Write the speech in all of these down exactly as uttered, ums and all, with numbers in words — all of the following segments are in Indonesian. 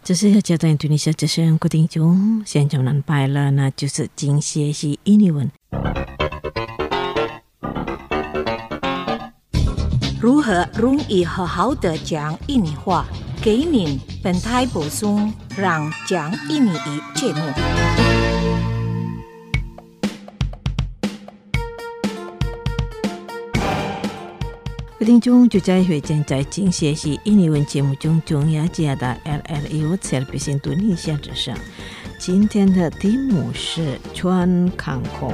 这是要交代印度尼西亚这些人固定中，现在能拜了，那就是今学习印尼文。 如何容易好好的讲印尼话？给您本台补充让讲印尼语节目。 固定中就在会见在今学习印尼文节目中，中亚加的 L L I World Service 印度尼西亚之声。今天的题目是川康口。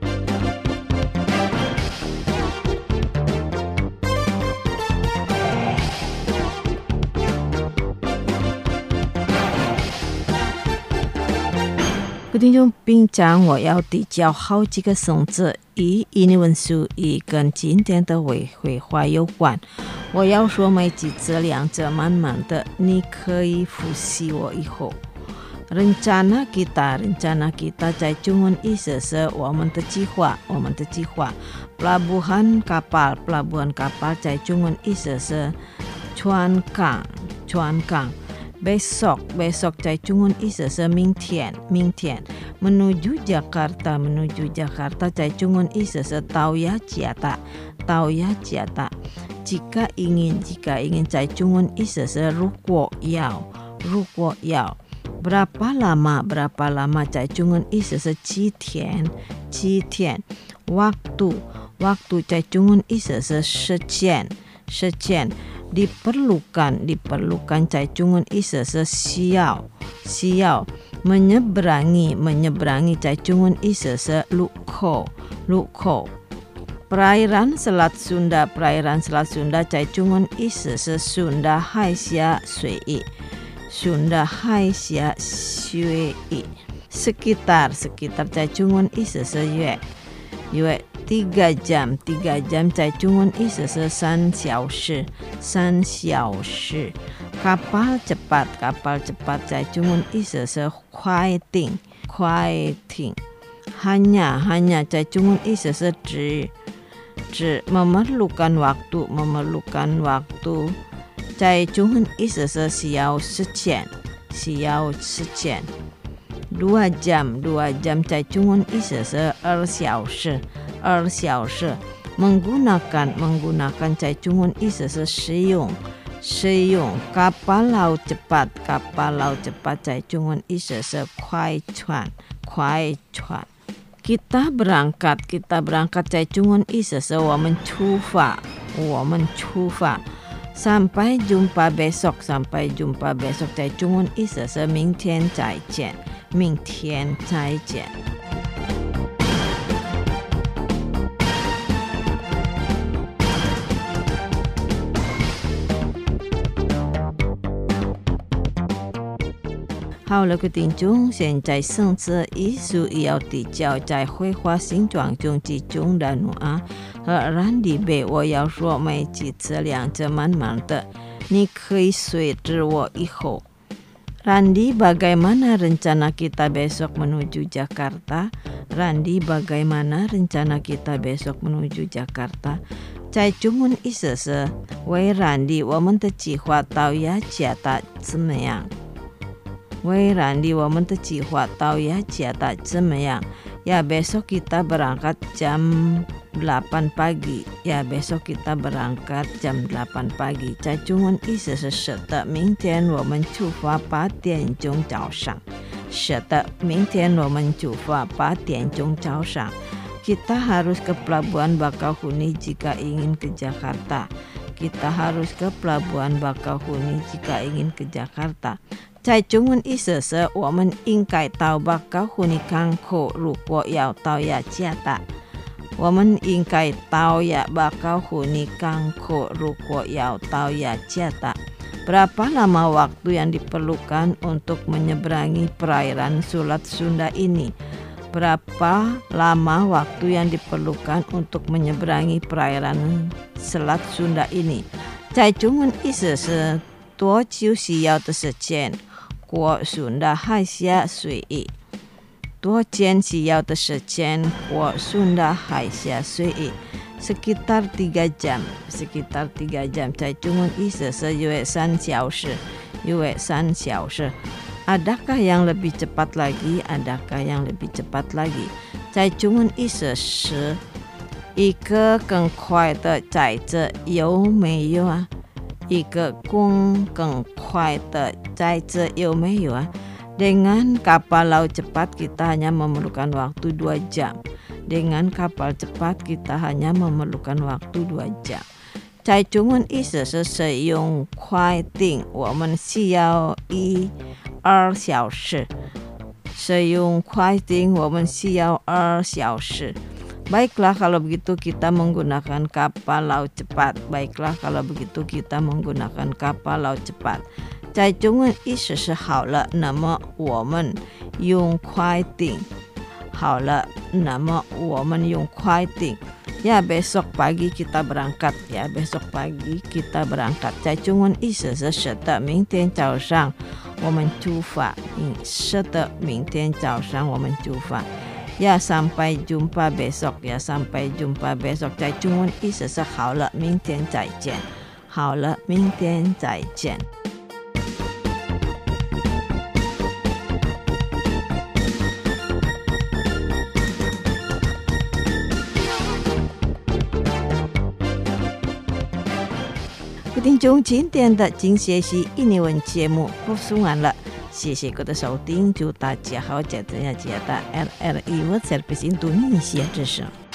固定中并讲我要比较好几个生字，以印尼文书以跟今天的绘画有关。我要说每几次两者慢慢的，你可以复习我以后。Rencana kita, rencana kita 在中文意思是我们的计划，我们的计划。Pelabuhan kapal, pelabuhan kapal 在中文意思是船港，船港。Besok, besok 在中文意思是明天，明天。Menuju Jakarta, menuju Jakarta 在中文意思是到呀加达，到呀加达。Jika ingin, jika ingin 在中文意思是如果要，如果要。Berapa lama, berapa lama 在中文意思是几天，几天。Waktu, waktu 在中文意思是时间，时间。Diperlukan, diperlukan 在中文意思是需要，需要。Menyeberangi, menyeberangi 在中文意思是路口，路口。Perairan Selat Sunda, perairan Selat Sunda 在中文意思是Sunda海峡水域，Sunda海峡水域。Sekitar, sekitar 在中文意思是约，约。Tiga jam, tiga jam 在中文意思是三小时，三小时。Kapal cepat, kapal cepat 在中文意思是快艇，快艇。Hanya, hanya 在中文意思是只，只。Memerlukan waktu, memerlukan waktu 在中文意思是需要时间，需要时间。Dua jam, dua jam 在中文意思是二小时。二小时。Menggunakan, menggunakan 在中文意思是使用，使用。Kapal laut cepat, kapal laut cepat 在中文意思是快船，快船。Kita berangkat, kita berangkat 在中文意思是我们出发，我们出发。Sampai jumpa besok, sampai jumpa besok 在中文意思是明天再见，明天再见。好了，各位听众，现在生词艺术要比较在绘画形状中集中的努啊和randy B，我要说每几次两者慢慢的，你可以随着我以后。Randy, bagaimana rencana kita besok menuju Jakarta? Randy, bagaimana rencana kita besok menuju Jakarta? 在中文意思是，喂 Randy， 我们的计划到雅加达怎么样？喂 Randy, 我们的计划到雅加达怎么样？ Ya besok kita berangkat jam delapan pagi. Ya besok kita berangkat jam delapan pagi. 在中文意思是是的，明天我们出发八点钟早上。是的，明天我们出发八点钟早上。Kita harus ke Pelabuhan Bakauheni jika ingin ke Jakarta. Kita harus ke Pelabuhan Bakauheni jika ingin ke Jakarta. 在中文意思是我们应该到巴高湖尼港口，如果要到雅加达。我们应该到雅巴高湖尼港口，如果要到雅加达。Berapa lama waktu yang diperlukan untuk menyeberangi perairan Selat Sunda ini? Berapa lama waktu yang diperlukan untuk menyeberangi perairan Selat Sunda ini? 在中文意思是多久需要的时间？过Sunda海峡水域。多久需要的时间？过Sunda海峡水域。Sekitar tiga jam, sekitar tiga jam 在中文意思是约三小时。 因为三小时。Adakah yang lebih cepat lagi? Adakah yang lebih cepat lagi? 在中文意思是一个更快的载着有没有啊？一个更更快的载着有没有啊？Dengan kapal laut cepat kita hanya memerlukan waktu dua jam. Dengan kapal cepat kita hanya memerlukan waktu dua jam. 在中文意思是使用快艇，我们需要一二小时。使用快艇，我们需要二小时。Baiklah kalau begitu kita menggunakan kapal laut cepat. Baiklah kalau begitu kita menggunakan kapal laut cepat. 在中文意思是好了，那么我们用快艇。好了，那么我们用快艇。Ya besok pagi kita berangkat. Ya besok pagi kita berangkat. 在中文意思是是的，明天早上我们出发。是的，明天早上我们出发。Ya sampai jumpa besok. Ya sampai jumpa besok. 在中文意思是好了，明天再见。好了，明天再见。听众，今天的精学习印尼文节目播送完了，谢谢各位的收听，祝大家好，再见，再见的 R R I World Service Indonesia 之声。